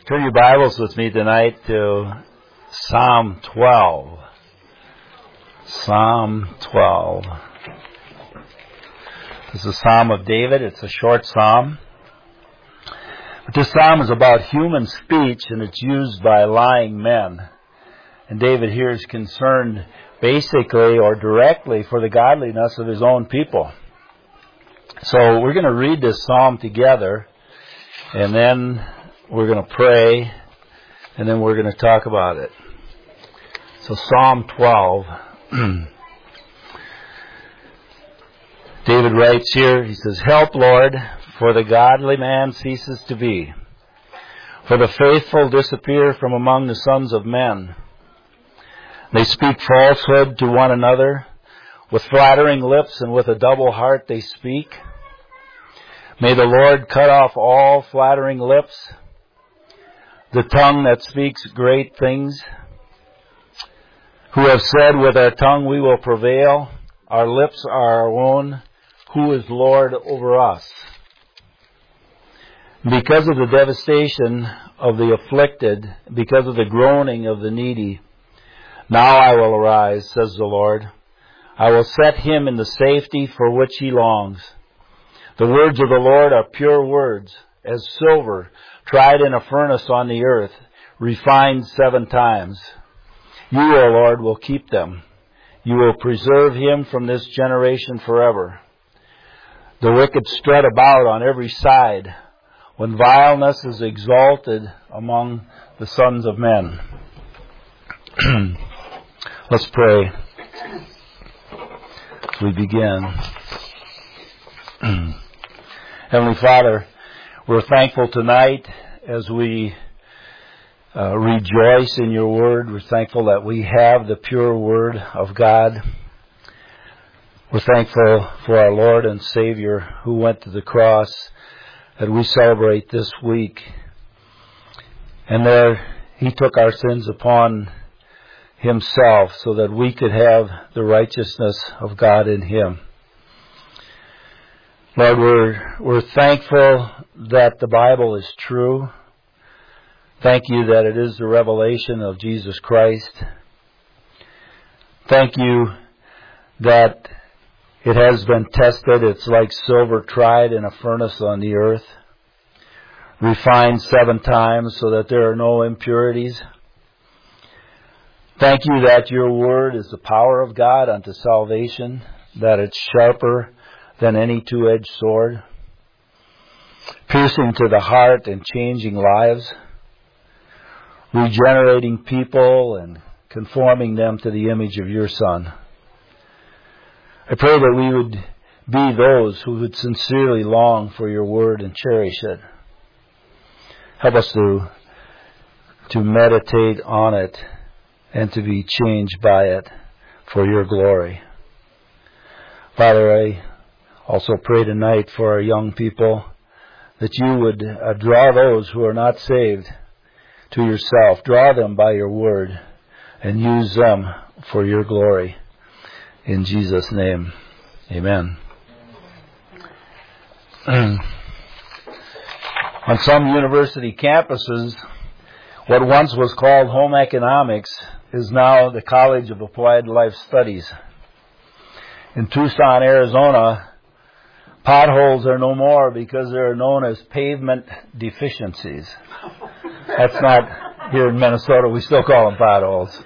Turn your Bibles with me tonight to Psalm 12. Psalm 12. This is a Psalm of David. It's a short psalm. But this psalm is about human speech, and it's used by lying men. And David here is concerned basically or directly for the godliness of his own people. So we're going to read this psalm together, and then we're going to pray, and then we're going to talk about it. So Psalm 12. David writes here, he says, "Help, Lord, for the godly man ceases to be. For the faithful disappear from among the sons of men. They speak falsehood to one another. With flattering lips and with a double heart they speak. May the Lord cut off all flattering lips, the tongue that speaks great things, who have said, with our tongue we will prevail, our lips are our own, who is Lord over us? Because of the devastation of the afflicted, because of the groaning of the needy, now I will arise, says the Lord. I will set him in the safety for which he longs. The words of the Lord are pure words, as silver tried in a furnace on the earth, refined 7 times. You, O Lord, will keep them. You will preserve him from this generation forever. The wicked strut about on every side, when vileness is exalted among the sons of men." Let's pray as we begin. Heavenly Father, we're thankful tonight as we rejoice in your word. We're thankful that we have the pure word of God. We're thankful for our Lord and Savior who went to the cross that we celebrate this week. And there he took our sins upon himself so that we could have the righteousness of God in him. Lord, we're thankful that the Bible is true. Thank you that it is the revelation of Jesus Christ. Thank you that it has been tested. It's like silver tried in a furnace on the earth, refined 7 times so that there are no impurities. Thank you that your word is the power of God unto salvation, that it's sharper than any 2-edged sword, piercing to the heart and changing lives, regenerating people and conforming them to the image of your Son. I pray that we would be those who would sincerely long for your word and cherish it. Help us to meditate on it and to be changed by it for your glory. Father, I also pray tonight for our young people that you would draw those who are not saved to yourself. Draw them by your word and use them for your glory. In Jesus' name, amen. On some university campuses, what once was called home economics is now the College of Applied Life Studies. In Tucson, Arizona, potholes are no more because they are known as pavement deficiencies. That's not here in Minnesota. We still call them potholes.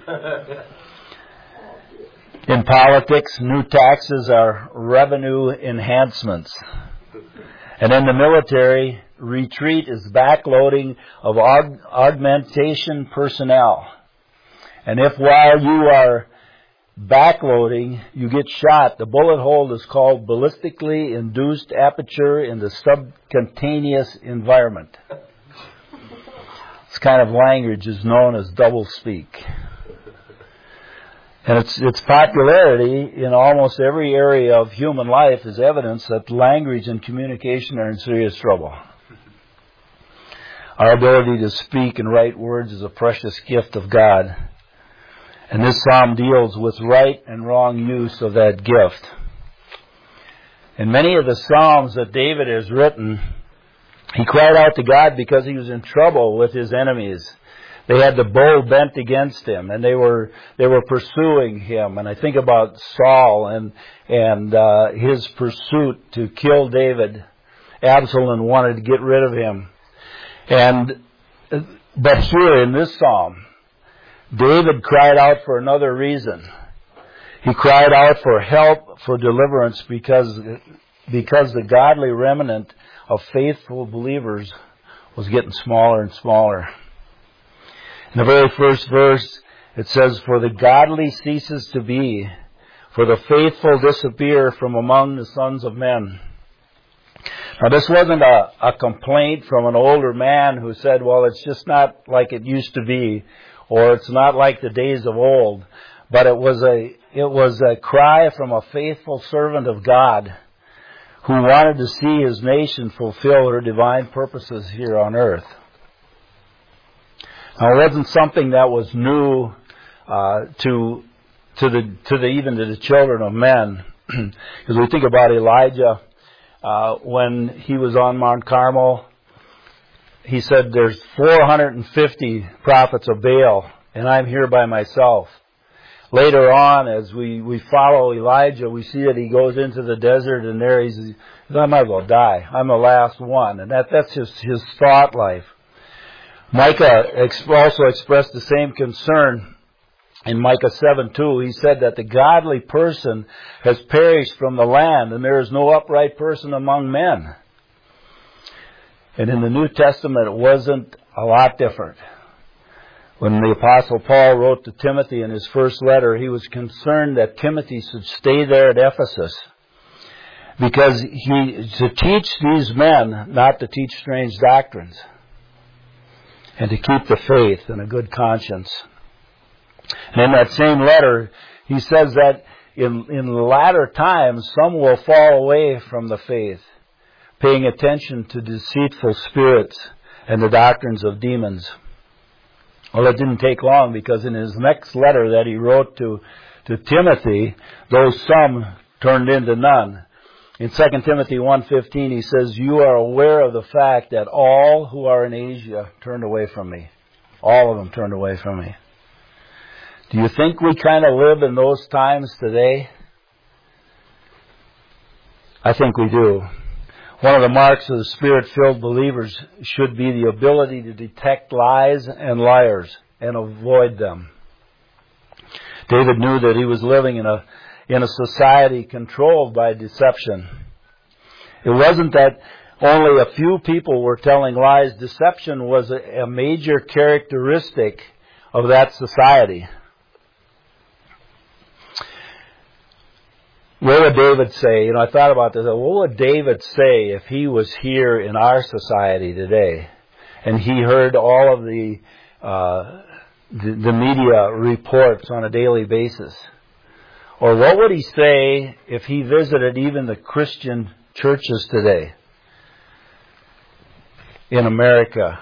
In politics, new taxes are revenue enhancements. And in the military, retreat is backloading of augmentation personnel. And if while you are backloading, you get shot, the bullet hole is called ballistically induced aperture in the subcutaneous environment. This kind of language is known as doublespeak. And its popularity in almost every area of human life is evidence that language and communication are in serious trouble. Our ability to speak and write words is a precious gift of God. And this psalm deals with right and wrong use of that gift. And many of the psalms that David has written He cried out to God because he was in trouble with his enemies. They had the bow bent against him, and they were pursuing him. And I think about Saul and his pursuit to kill David. Absalom wanted to get rid of him. But here in this psalm, David cried out for another reason. He cried out for help, for deliverance, because the godly remnant of faithful believers was getting smaller and smaller. In the very first verse, it says, "For the godly ceases to be, for the faithful disappear from among the sons of men." Now, this wasn't a complaint from an older man who said, well, it's just not like it used to be, or it's not like the days of old. But it was a cry from a faithful servant of God who wanted to see his nation fulfill her divine purposes here on earth. Now, it wasn't something that was new even to the children of men, because we think about Elijah when he was on Mount Carmel. He said, "There's 450 prophets of Baal, and I'm here by myself." Later on, as we follow Elijah, we see that he goes into the desert, and there I might as well die. I'm the last one, and that's just his thought life. Micah also expressed the same concern in Micah 7:2. He said that the godly person has perished from the land, and there is no upright person among men. And in the New Testament, it wasn't a lot different. When the Apostle Paul wrote to Timothy in his first letter, he was concerned that Timothy should stay there at Ephesus, because to teach these men not to teach strange doctrines, and to keep the faith and a good conscience. And in that same letter, he says that in the latter times, some will fall away from the faith, paying attention to deceitful spirits and the doctrines of demons. Well, it didn't take long, because in his next letter that he wrote to Timothy, those some turned into none. In 2 Timothy 1:15, he says, "You are aware of the fact that all who are in Asia turned away from me." All of them turned away from me. Do you think we kind of live in those times today? I think we do. One of the marks of the Spirit-filled believers should be the ability to detect lies and liars and avoid them. David knew that he was living in a society controlled by deception. It wasn't that only a few people were telling lies. Deception was a major characteristic of that society. What would David say? I thought about this. What would David say if he was here in our society today and he heard all of the media reports on a daily basis? Or what would he say if he visited even the Christian churches today in America?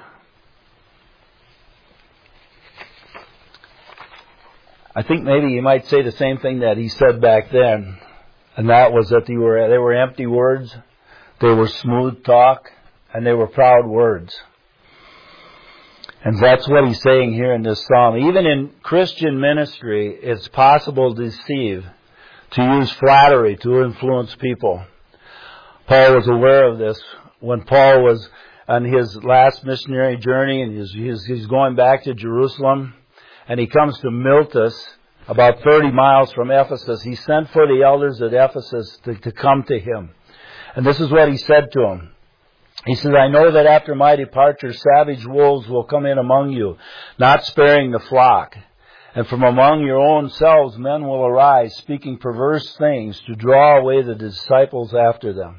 I think maybe he might say the same thing that he said back then, and that was that they were empty words, they were smooth talk, and they were proud words. And that's what he's saying here in this psalm. Even in Christian ministry, it's possible to deceive, to use flattery to influence people. Paul was aware of this when Paul was on his last missionary journey, and he's going back to Jerusalem, and he comes to Miletus, about 30 miles from Ephesus. He sent for the elders at Ephesus to come to him. And this is what he said to them. He said, "I know that after my departure, savage wolves will come in among you, not sparing the flock. And from among your own selves men will arise, speaking perverse things to draw away the disciples after them."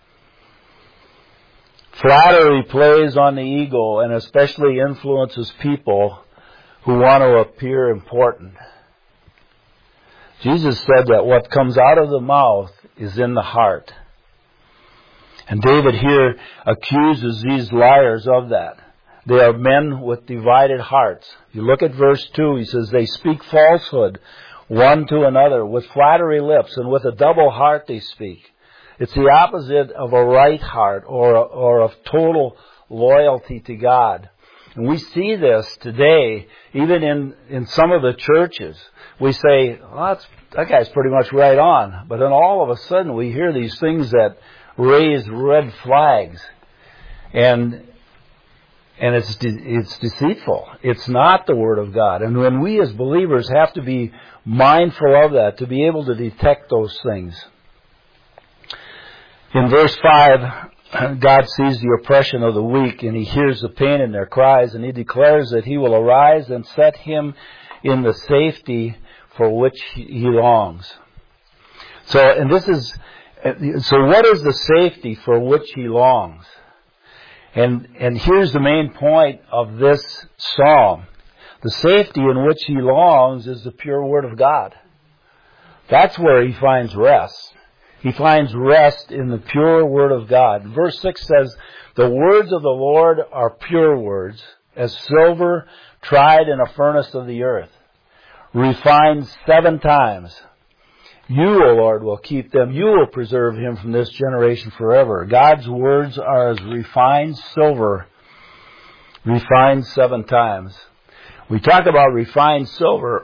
Flattery plays on the ego and especially influences people who want to appear important. Jesus said that what comes out of the mouth is in the heart. And David here accuses these liars of that. They are men with divided hearts. You look at verse 2, he says, "They speak falsehood one to another with flattery lips, and with a double heart they speak. It's the opposite of a right heart or of total loyalty to God. And we see this today, even in some of the churches. We say, well, that guy's pretty much right on. But then all of a sudden we hear these things that raise red flags. And it's deceitful. It's not the Word of God. And when we as believers have to be mindful of that, to be able to detect those things. In verse 5, God sees the oppression of the weak, and He hears the pain in their cries, and He declares that He will arise and set him in the safety for which he longs. So what is the safety for which he longs? And here's the main point of this psalm. The safety in which he longs is the pure Word of God. That's where he finds rest. He finds rest in the pure Word of God. Verse 6 says, "The words of the Lord are pure words, as silver tried in a furnace of the earth, refined 7 times. You, O Lord, will keep them. You will preserve him from this generation forever." God's words are as refined silver, refined 7 times. We talk about refined silver,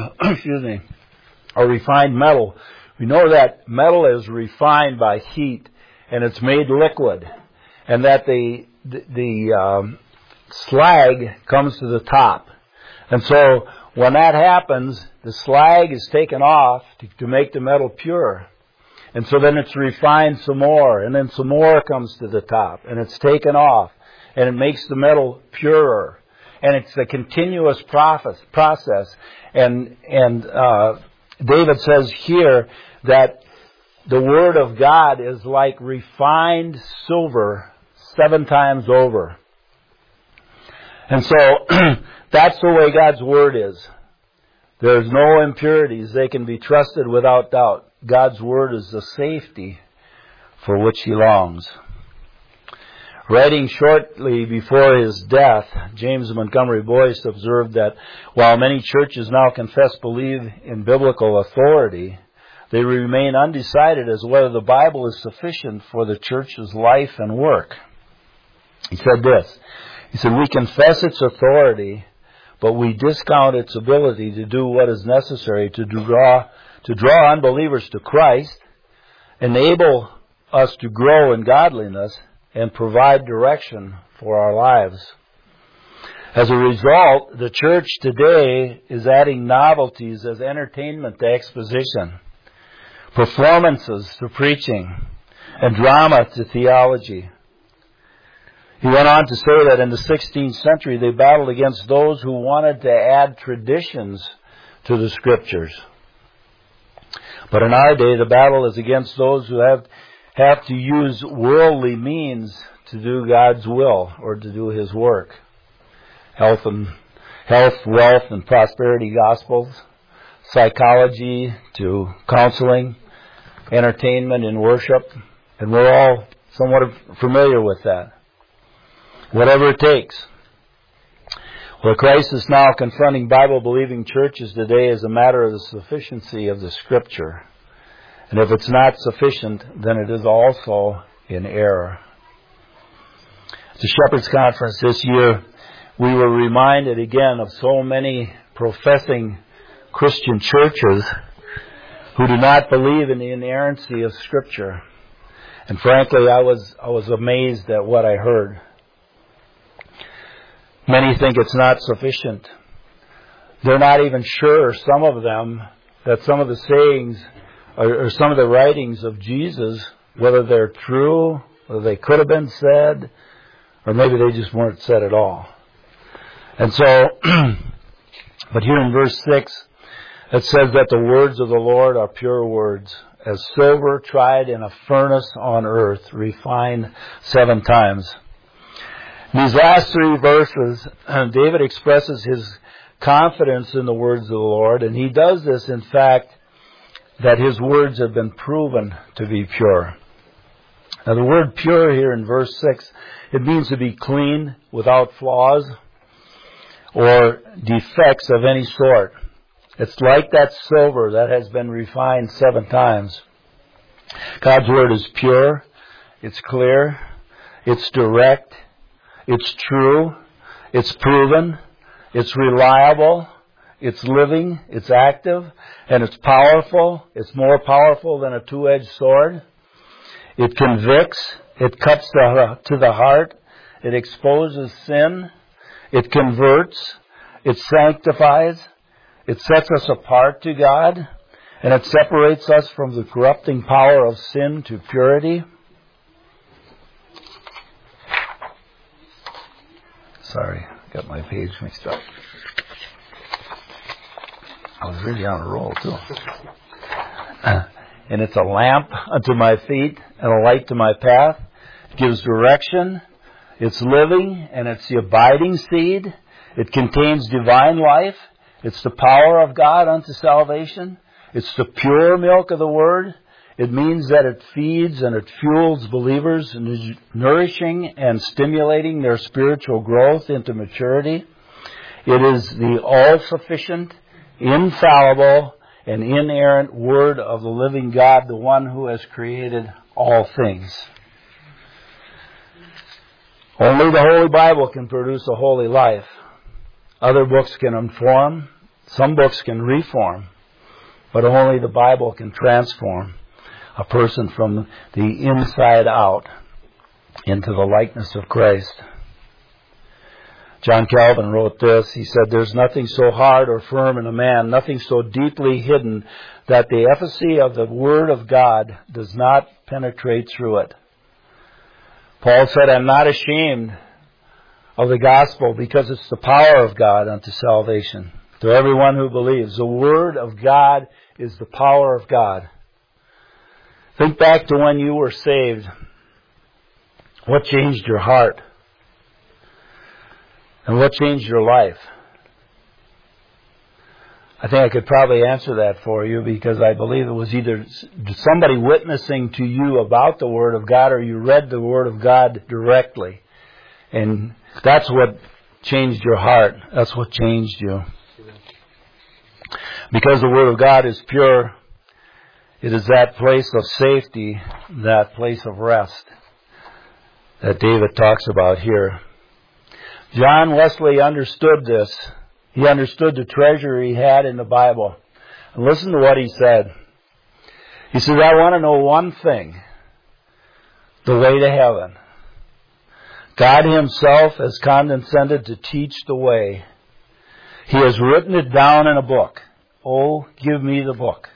or refined metal. We know that metal is refined by heat, and it's made liquid, and that the slag comes to the top. And so when that happens, the slag is taken off to make the metal pure. And so then it's refined some more, and then some more comes to the top, and it's taken off, and it makes the metal purer. And it's a continuous process. And David says here that the Word of God is like refined silver 7 times over. And so that's the way God's Word is. There's no impurities. They can be trusted without doubt. God's Word is the safety for which he longs. Writing shortly before his death, James Montgomery Boyce observed that while many churches now believe in biblical authority, they remain undecided as to whether the Bible is sufficient for the church's life and work. He said this. He said, "We confess its authority, but we discount its ability to do what is necessary to draw unbelievers to Christ, enable us to grow in godliness, and provide direction for our lives." As a result, the church today is adding novelties as entertainment to exposition, performances to preaching, and drama to theology. He went on to say that in the 16th century they battled against those who wanted to add traditions to the Scriptures. But in our day, the battle is against those who have to use worldly means to do God's will or to do His work. Health, wealth, and prosperity gospels, psychology to counseling, entertainment and worship, and we're all somewhat familiar with that. Whatever it takes. Well, Christ is now confronting Bible-believing churches today as a matter of the sufficiency of the Scripture. And if it's not sufficient, then it is also in error. At the Shepherd's Conference this year, we were reminded again of so many professing Christian churches who do not believe in the inerrancy of Scripture. And frankly, I was amazed at what I heard. Many think it's not sufficient. They're not even sure, some of them, that some of the sayings or some of the writings of Jesus, whether they're true, whether they could have been said, or maybe they just weren't said at all. And so, but here in verse 6, it says that the words of the Lord are pure words, as silver tried in a furnace on earth, refined 7 times. In these last 3 verses, David expresses his confidence in the words of the Lord, and he does this, in fact, that his words have been proven to be pure. Now, the word pure here in verse 6, it means to be clean, without flaws, or defects of any sort. It's like that silver that has been refined 7 times. God's Word is pure, it's clear, it's direct, it's true, it's proven, it's reliable, it's living, it's active, and it's powerful. It's more powerful than a two-edged sword. It convicts, it cuts to the heart, it exposes sin, it converts, it sanctifies, it sets us apart to God, and it separates us from the corrupting power of sin to purity. Sorry, got my page mixed up. I was really on a roll, too. And it's a lamp unto my feet and a light to my path. It gives direction. It's living, and it's the abiding seed. It contains divine life. It's the power of God unto salvation. It's the pure milk of the Word. It means that it feeds and it fuels believers, nourishing and stimulating their spiritual growth into maturity. It is the all-sufficient, infallible, and inerrant Word of the living God, the one who has created all things. Only the Holy Bible can produce a holy life. Other books can inform. Some books can reform. But only the Bible can transform a person from the inside out into the likeness of Christ. John Calvin wrote this. He said, "There's nothing so hard or firm in a man, nothing so deeply hidden, that the efficacy of the Word of God does not penetrate through it." Paul said, "I'm not ashamed of the gospel, because it's the power of God unto salvation to everyone who believes." The Word of God is the power of God. Think back to when you were saved. What changed your heart? And what changed your life? I think I could probably answer that for you, because I believe it was either somebody witnessing to you about the Word of God, or you read the Word of God directly. And that's what changed your heart. That's what changed you. Because the Word of God is pure, it is that place of safety, that place of rest that David talks about here. John Wesley understood this. He understood the treasure he had in the Bible. And listen to what he said. He said, "I want to know one thing, the way to heaven. God Himself has condescended to teach the way. He has written it down in a book. Oh, give me the book.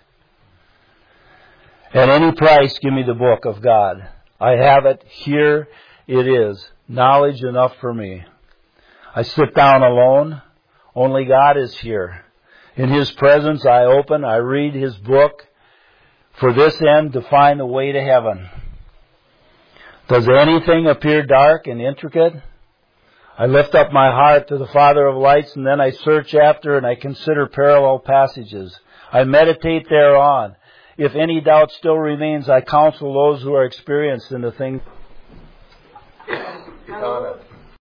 At any price, give me the book of God. I have it. Here it is. Knowledge enough for me. I sit down alone. Only God is here. In His presence I open, I read His book, for this end, to find the way to heaven. Does anything appear dark and intricate? I lift up my heart to the Father of lights, and then I search after and I consider parallel passages. I meditate thereon. If any doubt still remains, I counsel those who are experienced in the things.